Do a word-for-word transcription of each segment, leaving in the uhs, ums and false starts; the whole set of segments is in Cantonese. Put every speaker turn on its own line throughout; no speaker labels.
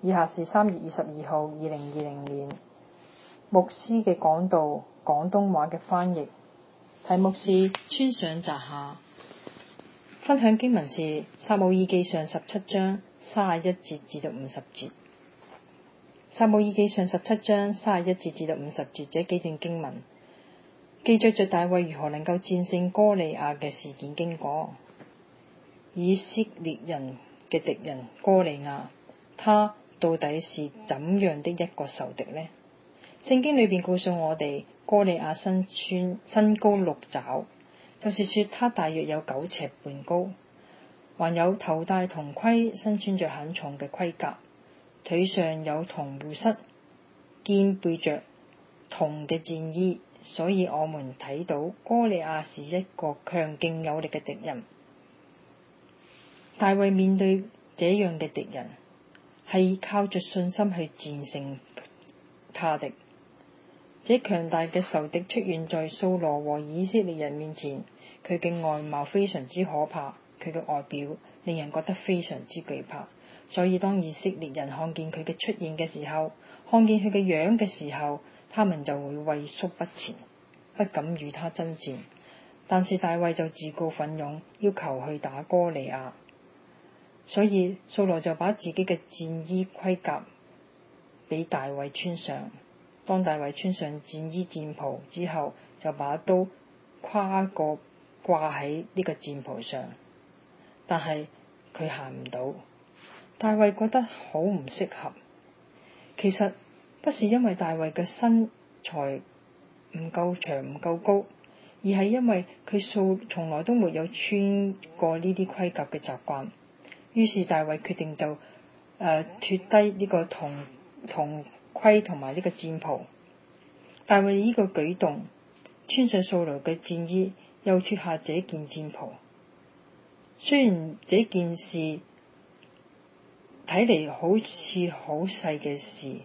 以下是三月二十二號二零二零年牧師嘅講道，廣東話嘅翻譯，題目是穿上摘下。分享經文是撒母耳記上十七章三十一節至到五十節。撒母耳記上十七章三十一節至到五十節這幾段經文記載着大衛如何能夠戰勝歌利亞嘅事件經過。以色列人嘅敵人歌利亞，他到底是怎樣的一個仇敵呢？聖經裏邊告訴我哋，歌利亞身穿身高六肘，就是說他大約有九尺半高，還有頭戴銅盔，身穿着很重嘅盔甲，腿上有銅護膝，肩背着銅嘅戰衣，所以我們睇到歌利亞是一個強勁有力嘅敵人。大衛面對這樣嘅敵人，係靠着信心去戰勝他的。這強大嘅仇敵出現在掃羅和以色列人面前，佢嘅外貌非常之可怕，佢嘅外表令人覺得非常之懼怕。所以當以色列人看見佢嘅出現嘅時候，看見佢嘅樣嘅時候，他們就會畏縮不前，不敢與他爭戰。但是大衛就自告奮勇，要求去打歌利亞。所以掃羅就把自己嘅戰衣盔甲俾大衛穿上。當大衛穿上戰衣戰袍之後，就把刀跨過掛喺呢個戰袍上，但係佢行唔到。大衛覺得好唔適合。其實不是因為大衛嘅身材唔夠長唔夠高，而係因為佢素從來都沒有穿過呢啲盔甲嘅習慣。於是大衛決定就誒、呃、脫低呢個銅銅盔同埋呢個戰袍。大衛呢個舉動，穿上掃羅嘅戰衣，又脫下這件戰袍。雖然這件事睇嚟好似好細嘅事，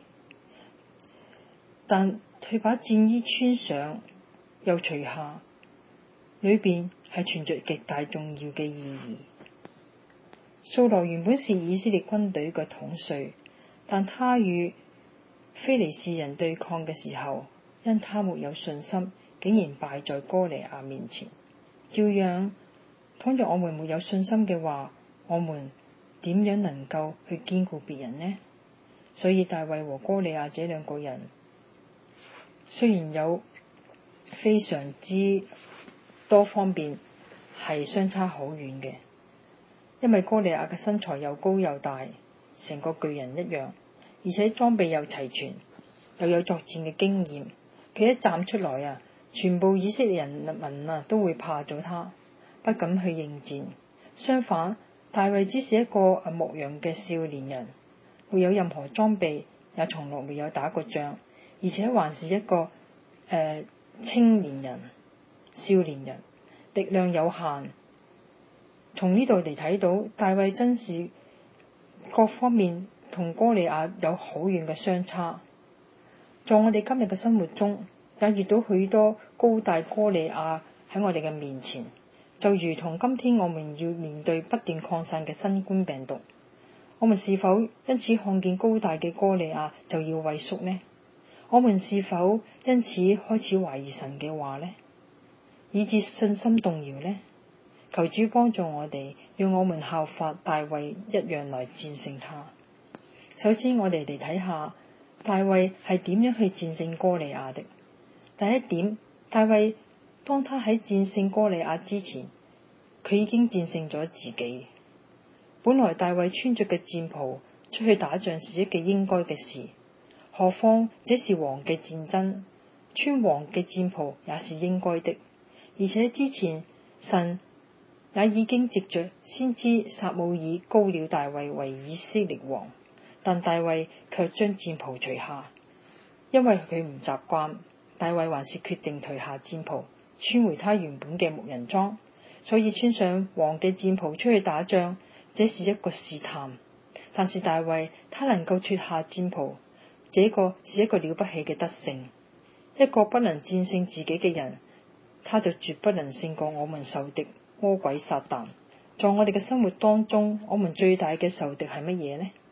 但佢把戰衣穿上又除下，裏邊係存着極大重要嘅意義。掃羅原本是以色列軍隊嘅統帥，但他與非利士人對抗嘅時候，因他沒有信心，竟然敗在歌利亞面前。照樣，倘若我們沒有信心嘅話，我們點樣能夠去堅固別人呢？所以大衛和歌利亞這兩個人雖然有非常之多方面係相差好遠嘅，因為歌利亞嘅身材又高又大，成個巨人一樣，而且裝備又齊全，又有作戰嘅經驗。佢一站出來啊，全部以色列人民啊都會怕咗他，不敢去應戰。相反，大衛只是一個牧羊嘅少年人，沒有任何裝備，也從來沒有打過仗，而且還是一個誒、呃、青年人、少年人，力量有限。從呢度嚟睇到，大衛真是各方面同歌利亞有好遠嘅相差。在我哋今日嘅生活中，也遇到許多高大歌利亞喺我哋嘅面前，就如同今天我們要面對不斷擴散嘅新冠病毒，我們是否因此看見高大嘅歌利亞就要畏縮呢？我們是否因此開始懷疑神嘅話呢？以致信心動搖呢？求主幫助我哋，讓我們效法大衛一樣來戰勝他。首先我哋嚟睇下大衛係點樣去戰勝歌利亞的。第一點，大衛當他喺戰勝歌利亞之前，佢已經戰勝咗自己。本來大衛穿着嘅戰袍出去打仗是一件應該嘅事，何況這是王嘅戰爭，穿王嘅戰袍也是應該的。而且之前神也已經藉着先知撒母耳膏了大衛為以色列王，但大衛卻將戰袍除下，因為佢唔習慣。大衛還是決定退下戰袍，穿回他原本嘅牧人裝，所以穿上王嘅戰袍出去打仗，這是一個試探。但是大衛他能夠脫下戰袍，這個是一個了不起嘅德性。一個不能戰勝自己嘅人，他就絕不能勝過我們仇敵魔鬼撒旦。在我哋嘅生活當中，我們最大嘅仇敵係乜嘢呢？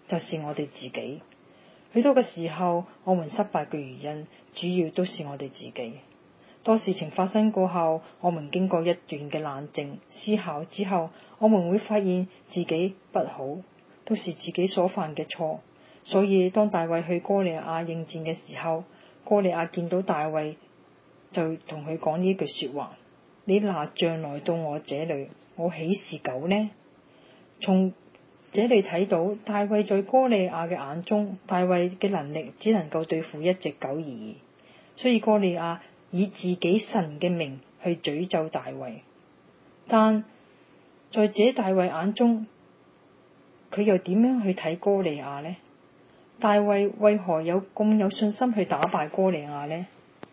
就是我哋自己。許多嘅時候，我們失敗嘅原因主要都是我哋自己。當事情發生過後，我們經過一段嘅冷靜思考之後，我們會發現自己不好，都是自己所犯嘅錯。所以當大衛去哥利亞應戰嘅時候，哥利亞見到大衛就同佢講呢句說話：你拿杖來到我這裏，我豈是狗呢？從這裏睇到大衛在哥利亞嘅眼中，大衛嘅能力只能夠對付一隻狗而已。所以哥利亞以自己神嘅名去詛咒大衛，但在這大衛眼中，佢又點樣去睇哥利亞呢？大衛為何有咁有信心去打敗哥利亞呢？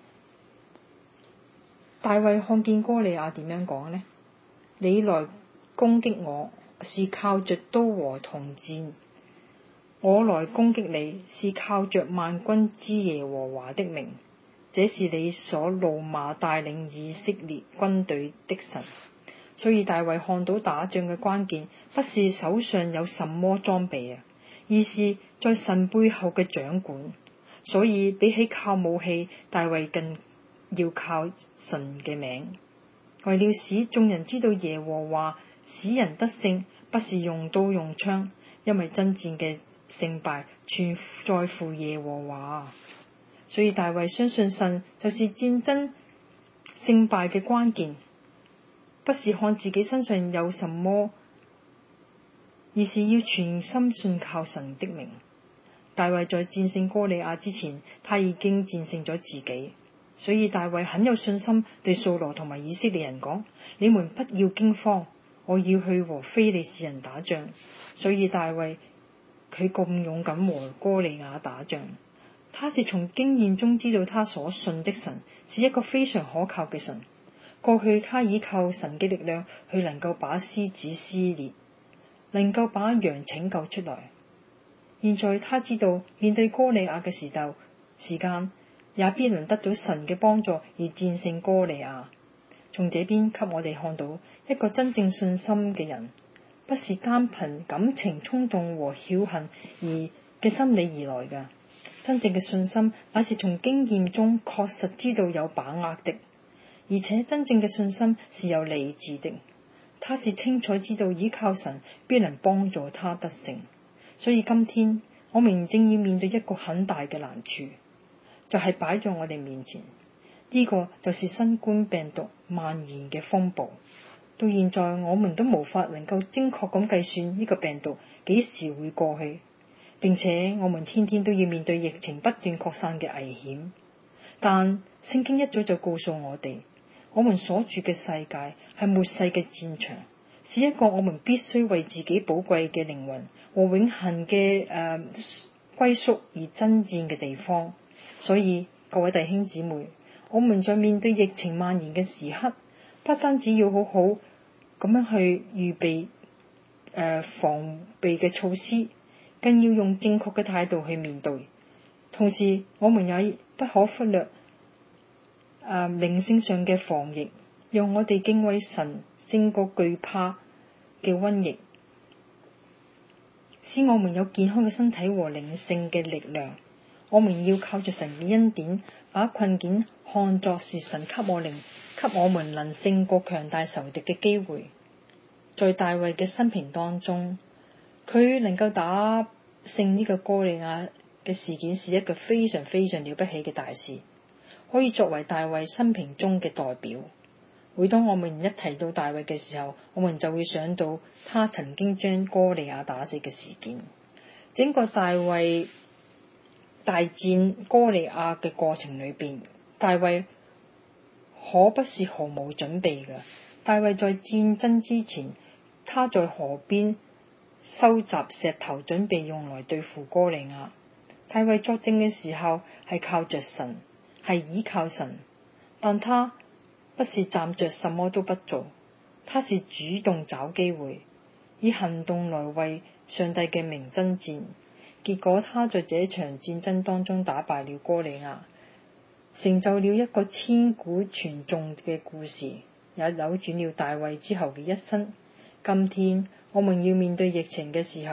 大衛看見哥利亞點樣講呢？你來攻擊我是靠着刀和銅箭，我來攻擊你是靠着萬軍之耶和華的名，這是你所怒罵帶領以色列軍隊的神。所以大衛看到打仗嘅關鍵不是手上有什麼裝備啊，而是在神背後嘅掌管。所以比起靠武器，大衛更要靠神嘅名，為了使眾人知道耶和華使人得勝，不是用刀用槍，因為爭戰嘅勝敗全在乎耶和華。所以大衛相信神就是戰爭勝敗嘅關鍵，不是看自己身上有什麼，而是要全心信靠神的名。大衛在戰勝哥利亞之前，他已經戰勝咗自己，所以大衛很有信心對掃羅同埋以色列人講：你們不要驚慌，我要去和非利士人打仗。所以大衛佢咁勇敢和哥利亞打仗，他是從經驗中知道他所信的神是一個非常可靠嘅神。過去他依靠神嘅力量去能夠把獅子撕裂，能夠把羊拯救出來。現在他知道面對哥利亞嘅時候時間也必能得到神嘅幫助而戰勝哥利亞。從這邊給我哋看到一個真正信心嘅人，不是單憑感情衝動和僥倖而嘅心理而來嘅。真正嘅信心乃是從經驗中確實知道有把握的，而且真正嘅信心是有理智的。他是清楚知道依靠神必能幫助他得勝。所以今天我們正要面對一個很大嘅難處，就係擺在我哋面前，呢個就是新冠病毒蔓延嘅風暴。到現在我們都無法能夠精確咁計算呢個病毒幾時會過去，並且我們天天都要面對疫情不斷擴散嘅危險。但聖經一早就告訴我哋，我們所住嘅世界係末世嘅戰場，是一個我們必須為自己寶貴嘅靈魂和永恆嘅誒歸宿而爭戰嘅地方。所以各位弟兄姊妹，我們在面對疫情蔓延嘅時刻，不單止要好好咁樣去預備誒、呃、防備嘅措施，更要用正確嘅態度去面對。同時我們也不可忽略誒靈性上嘅防疫，讓我哋敬畏神勝過懼怕嘅瘟疫，使我們有健康嘅身體和靈性嘅力量。我們要靠着神嘅恩典，把困境看作是神給我靈給我們能勝過強大仇敵嘅機會。在大衛嘅生平當中，佢能夠打勝呢個哥利亞嘅事件是一個非常非常了不起嘅大事，可以作為大衛生平中嘅代表。每當我們一提到大衛嘅時候，我們就會想到他曾經將哥利亞打死嘅事件。整個大衛大戰哥利亞嘅過程裏邊，大衛可不是毫無準備嘅。大衛在戰爭之前，他在河邊收集石頭，準備用來對付哥利亞。大衛作戰嘅時候係靠着神，係依靠神，但他不是站着什麼都不做，他是主動找機會，以行動來為上帝嘅名爭戰。結果他在這場戰爭當中打敗了哥利亞，成就了一個千古傳頌嘅故事，也扭轉了大衛之後嘅一生。今天我們要面對疫情嘅時候，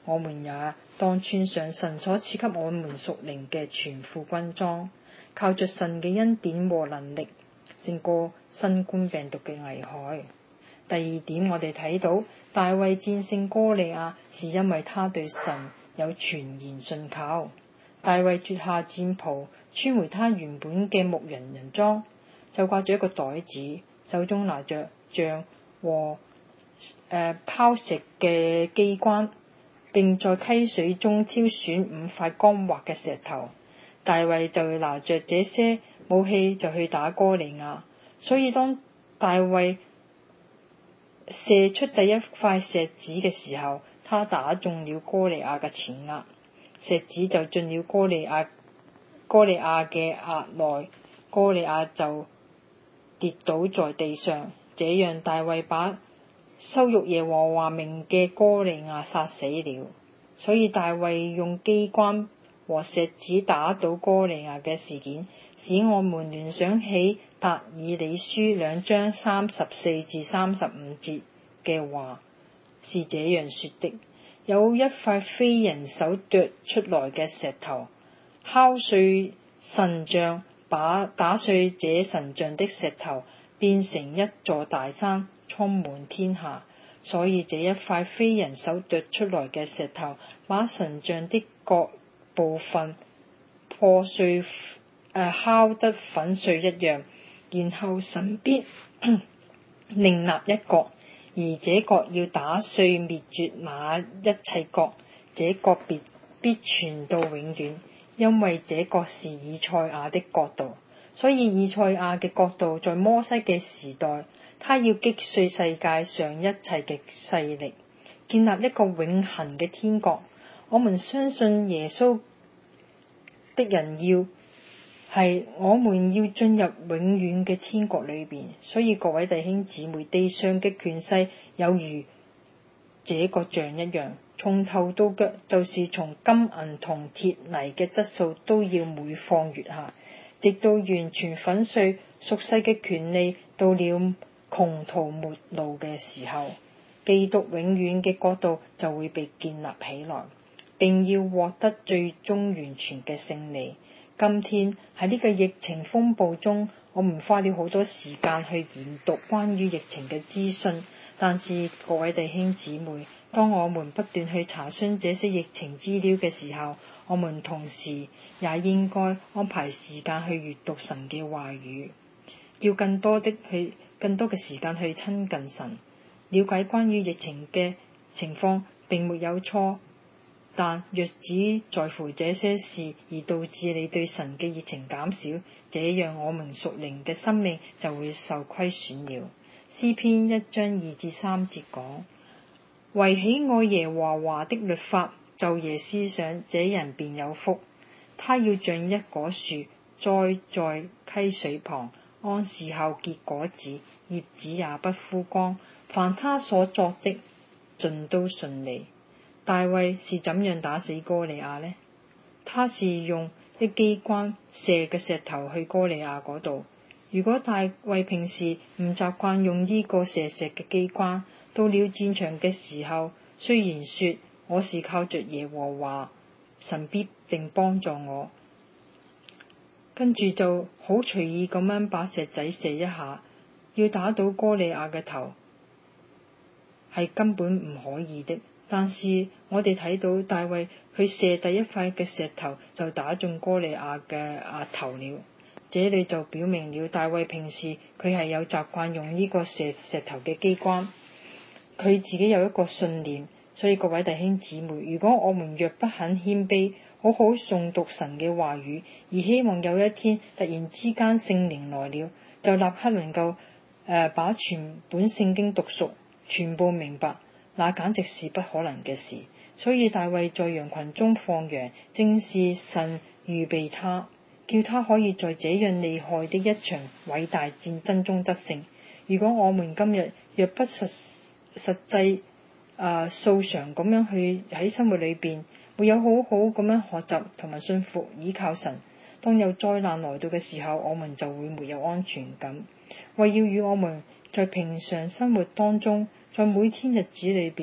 我們也當穿上神所賜給我們屬靈嘅全副軍裝，靠着神嘅恩典和能力，勝過新冠病毒嘅危害。第二點，我哋睇到大衛戰勝歌利亞是因為他對神有全然信靠。大衛脫下戰袍，穿回他原本嘅牧人人裝，就掛住一個袋子，手中拿着杖和誒拋石嘅機關，並在溪水中挑選五塊光滑嘅石頭。大衛就拿着這些武器就去打歌利亞。所以當大衛射出第一塊石子嘅時候，他打中了歌利亞嘅前額，石子就進了歌利亞歌利亞嘅額內，歌利亞就跌倒在地上。這樣大衛把羞辱耶和華名嘅歌利亞殺死了。所以大衛用機關和石子打倒歌利亞嘅事件，使我們聯想起達以理書兩章三十四至三十五節嘅話，是這樣說的：有一塊非人手啄出來嘅石頭，敲碎神像，把打碎這神像的石頭變成一座大山，充滿天下。所以這一塊非人手啄出來嘅石頭，把神像的各部分破碎，誒、呃、敲得粉碎一樣。然後神必另立一國，而這國要打碎滅絕那一切國，這國必必存到永遠，因為這國是以賽亞的國度。所以以賽亞嘅國度在摩西嘅時代，他要擊碎世界上一切嘅勢力，建立一個永恆嘅天國。我們相信耶穌的人要係我們要進入永遠嘅天國裏邊。所以各位弟兄姊妹，地上嘅權勢有如這個像一樣，從頭到腳，就是從金銀銅鐵泥嘅質素都要每況愈下，直到完全粉碎。屬世嘅權利到了窮途末路嘅時候，基督永遠嘅國度就會被建立起來，並要獲得最終完全嘅勝利。今天喺呢個疫情風暴中，我們花了好多時間去研讀關於疫情嘅資訊，但是各位弟兄姊妹，當我們不斷去查詢這些疫情資料嘅時候，我們同時也應該安排時間去閱讀神嘅話語，要更多的去更多嘅時間去親近神。了解關於疫情嘅情況並沒有錯，但若只在乎這些事而導致你對神嘅熱情減少，這樣我們屬靈嘅生命就會受虧損了。詩篇一章二至三節講：為喜愛耶和華的律法，晝夜思想，這人便有福。他要像一棵樹栽在溪水旁，按時候結果子，葉子也不枯乾。凡他所作的，盡都順利。大衛是怎樣打死歌利亞呢？他是用一機關射嘅石頭去歌利亞嗰度。如果大衛平時唔習慣用呢個射石嘅機關，到了戰場嘅時候，雖然說我是靠着耶和華，神必定幫助我，跟住就好隨意咁樣把石仔射一下，要打倒歌利亞嘅頭，係根本唔可以的。但是我哋睇到大衛佢射第一塊嘅石頭就打中歌利亞嘅額頭了，這裏就表明了大衛平時佢係有習慣用呢個射石頭嘅機關，佢自己有一個信念。所以各位弟兄姊妹，如果我們若不肯謙卑，好好誦讀神嘅話語，而希望有一天突然之間聖靈來了，就立刻能夠、呃、把全本聖經讀熟，全部明白，那簡直是不可能嘅事。所以大衛在羊群中放羊，正是神預備他，叫他可以在這樣厲害的一場偉大戰爭中得勝。如果我們今日若不實實際啊素常咁樣去喺生活裏邊，沒有好好咁樣學習同埋信服依靠神，當有災難來到嘅時候，我們就會沒有安全感。為要與我們在平常生活當中，在每天日子裏邊，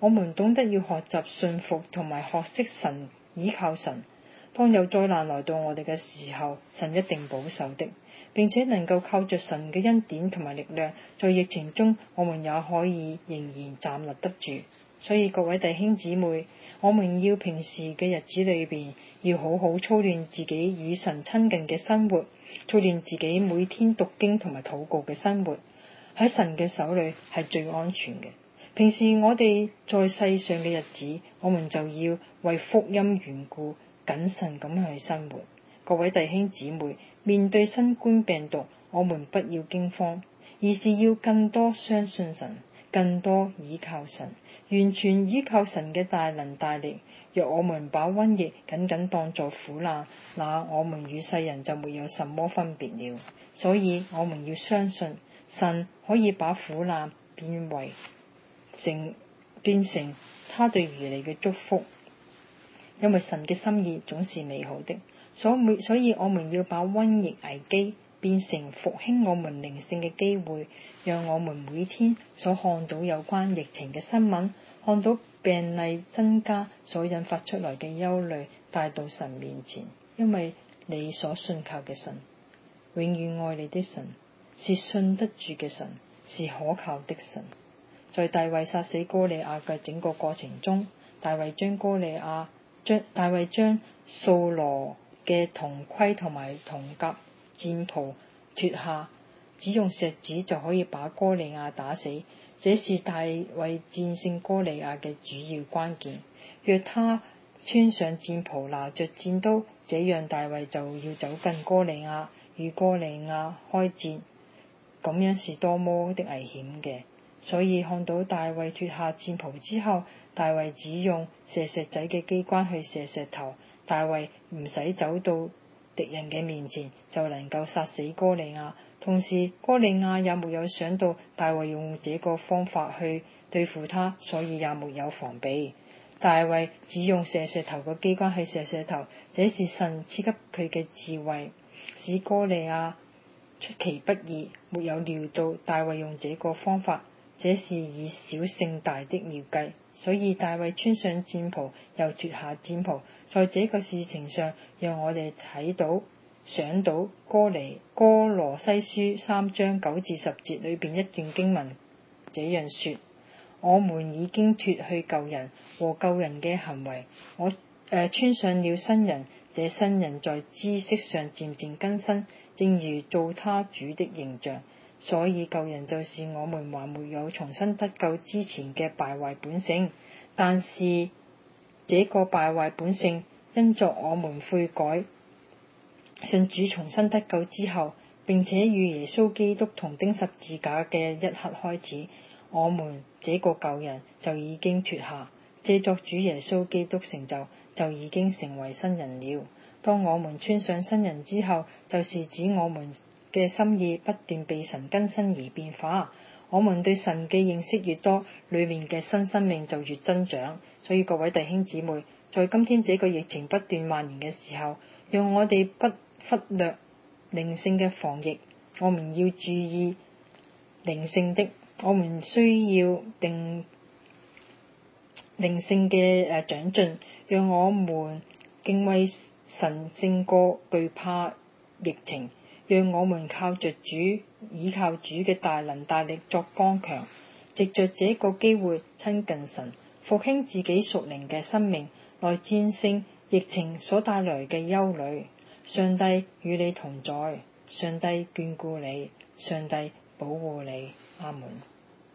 我們懂得要學習信服同埋學識神，倚靠神。當有災難來到我哋嘅時候，神一定保守的，並且能夠靠着神嘅恩典同埋力量，在疫情中我們也可以仍然站立得住。所以各位弟兄姊妹，我們要平時嘅日子裏邊，要好好操練自己與神親近嘅生活，操練自己每天讀經同埋禱告嘅生活。喺神嘅手裏係最安全嘅。平時我哋在世上嘅日子，我們就要為福音緣故謹慎咁去生活。各位弟兄姊妹，面對新冠病毒，我們不要驚慌，而是要更多相信神，更多倚靠神，完全依靠神嘅大能大力。若我們把瘟疫僅僅當作苦難，那我們與世人就沒有什麼分別了。所以我們要相信神可以把苦難變為成變成他對兒女嘅祝福，因為神嘅心意總是美好的。所以所以我們要把瘟疫危機變成復興我們靈性嘅機會，讓我們每天所看到有關疫情嘅新聞，看到病例增加所引發出來嘅憂慮，帶到神面前。因為你所信靠嘅神，永遠愛你的神，是信得住嘅神，是可靠的神。在大衛殺死哥利亞嘅整個過程中，大衛將哥利亞將大衛將掃羅嘅銅盔同埋銅甲戰袍脫下，只用石子就可以把哥利亞打死。這是大衛戰勝哥利亞嘅主要關鍵。若他穿上戰袍，拿着戰刀，這樣大衛就要走近哥利亞，與哥利亞開戰，咁樣是多麼的危險嘅。所以看到大衛脫下戰袍之後，大衛只用射石仔嘅機關去射石頭，大衛唔使走到敵人嘅面前就能夠殺死哥利亞。同時哥利亞也沒有想到大衛用這個方法去對付他，所以也沒有防備。大衛只用射石頭嘅機關去射石頭，這是神賜給佢嘅智慧，使哥利亞出其不意。沒有料到大衛用這個方法，這是以小勝大的妙計。所以大衛穿上戰袍又脫下戰袍，在這個事情上讓我哋睇到想到哥尼哥羅西書三章九至十節裏邊一段經文，這樣說：我們已經脫去舊人和舊人嘅行為，我誒、呃、穿上了新人。這新人在知識上漸漸更新，正如造他主的形象。所以舊人就是我們還沒有重新得救之前嘅敗壞本性，但是這個敗壞本性因作我們悔改信主重新得救之後，並且與耶穌基督同釘十字架嘅一刻開始，我們這個舊人就已經脫下，借作主耶穌基督成就，就已經成為新人了。當我們穿上新人之後，就是指我們嘅心意不斷被神更新而變化。我們對神嘅認識越多，裏面嘅新生命就越增長。所以各位弟兄姊妹，在今天這個疫情不斷蔓延嘅時候，讓我哋不忽略靈性嘅防疫。我們要注意靈性的，我們需要定靈性嘅誒長進，讓我們敬畏神勝過懼怕疫情。讓我們靠着主，倚靠主嘅大能大力作剛強，藉着這個機會親近神，復興自己屬靈嘅生命，來戰勝疫情所帶來嘅憂慮。上帝與你同在，上帝眷顧你，上帝保護你。阿門。